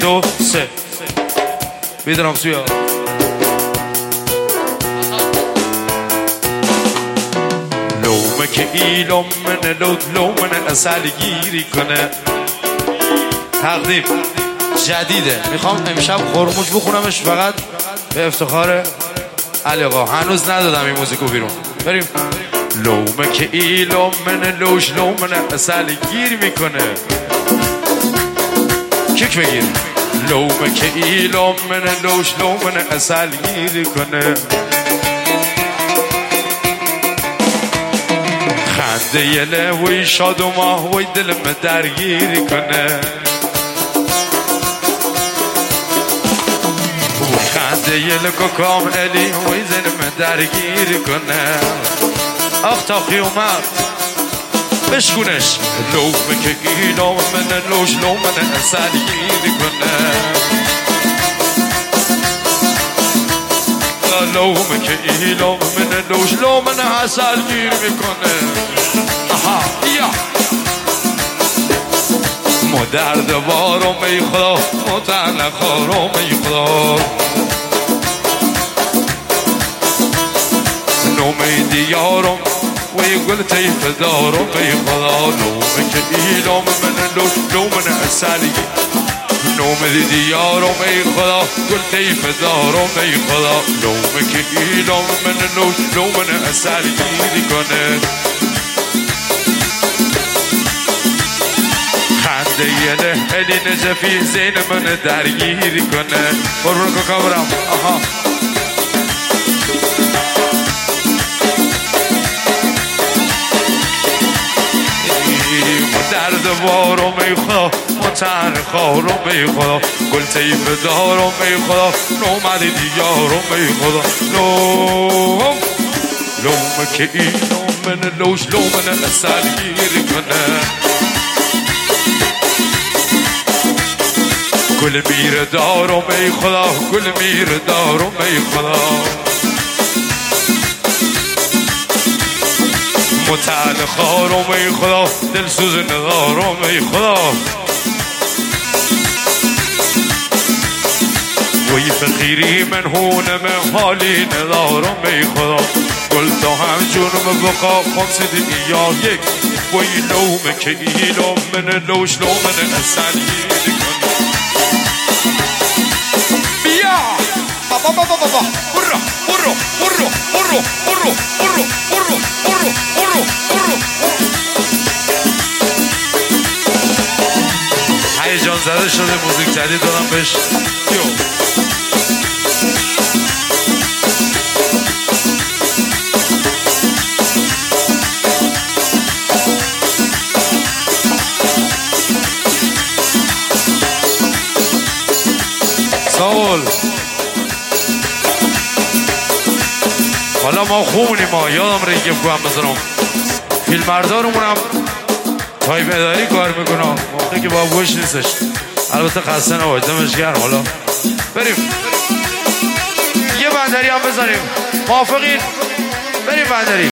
2 3 میدونم سویا لومه که ایلوم منه لومنه اصل گیری کنه. تقدیم جدیده، میخوام امشب خرموش بخونمش فقط به افتخار علی آقا. هنوز ندادم این موزیکو بیرون. بریم. لومه که ایلوم منه لومنه اصل گیر میکنه. کیک بگیر. لومه که ایلوم منه لومنه اصل گیر کنه. خنده یله وی شاد و ماه وی دلم درگیر کنه. خنده یله که کاملی وی دلم درگیر کنه. آخ تا خیومت بشکونش. لومه که ایلوم منه لومنه اصل گیر کنه. لومه که ایلوم منه لومنه اصل گیر میکنه. آها یا مو درد بارم ای خدا مو تن خارم ای خدا. نومه دیارم وی گل تیف دارم ای خدا. لومه که ایلوم منه لومنه اصل گیر. نومه دیارم ای خدا گل تیف دارم ای خدا. لومه که ایلوم منه لومنه اصل گیر کنه. خنده یله علی نجفی زین من درگیر کنه. برو که کبرم. آها درد بارم ای خدا متن خارم ای خدا. گل تیف دارم ای خدا. نومد دیارم ای خدا. لومه که ایلوم منه لومنه اصل گیر کنه. گل میر دارم ای خدا گل میر دارم ای خدا. متعل خارم ای خدا دلسوز ندارم ای خدا. وی فقیری من هونم حالی ندارم ای خدا. گل تا هم جونم بقا خمس دنیا یک. وی لومه که ایلوم منه لومنه اصل گیر کنه. بیا بابا برو برو برو برو برو برو برو برو برو برو. هیجان زده شده موزیک جدید دادم بهش. ساول حالا ما خوبونیم. ما یادم رنگه بگوهم بزنم فیلمبردارمونم تایپ اداری کار میکنم موقعی که با بوش نیستش. البته خسته نباید دمش گرم. حالا بریم یه بندری هم بزنیم. موافقین؟ بریم بندری.